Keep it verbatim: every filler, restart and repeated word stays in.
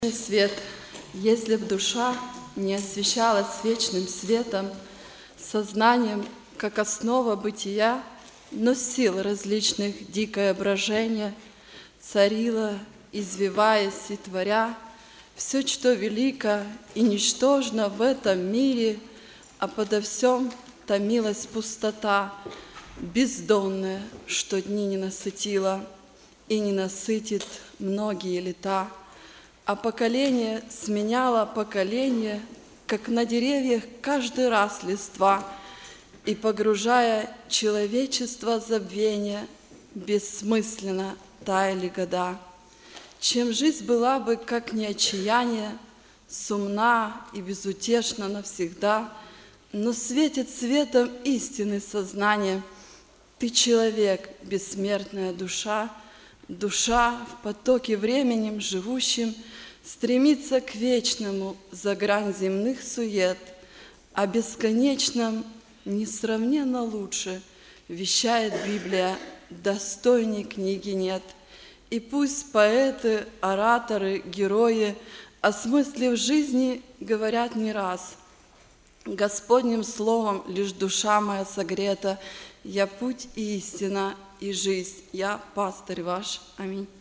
Свет, если б душа не освещалась вечным светом, сознанием, как основа бытия, но сил различных дикое брожение царило, извиваясь и творя все, что велико и ничтожно в этом мире, а подо всем томилась пустота бездонная, что дни не насытила и не насытит многие лета. А поколение сменяло поколение, как на деревьях каждый раз листва, и, погружая человечество в забвение, бессмысленно таяли года. Чем жизнь была бы, как не отчаяние, сумна и безутешна навсегда, но светит светом истины сознание. Ты человек, бессмертная душа, душа в потоке временем живущим стремится к вечному за грань земных сует, а бесконечном несравненно лучше вещает Библия, достойней книги нет. И пусть поэты, ораторы, герои о смысле в жизни говорят не раз. Господним словом лишь душа моя согрета, я путь и истина, и жизнь, я пастырь ваш. Аминь.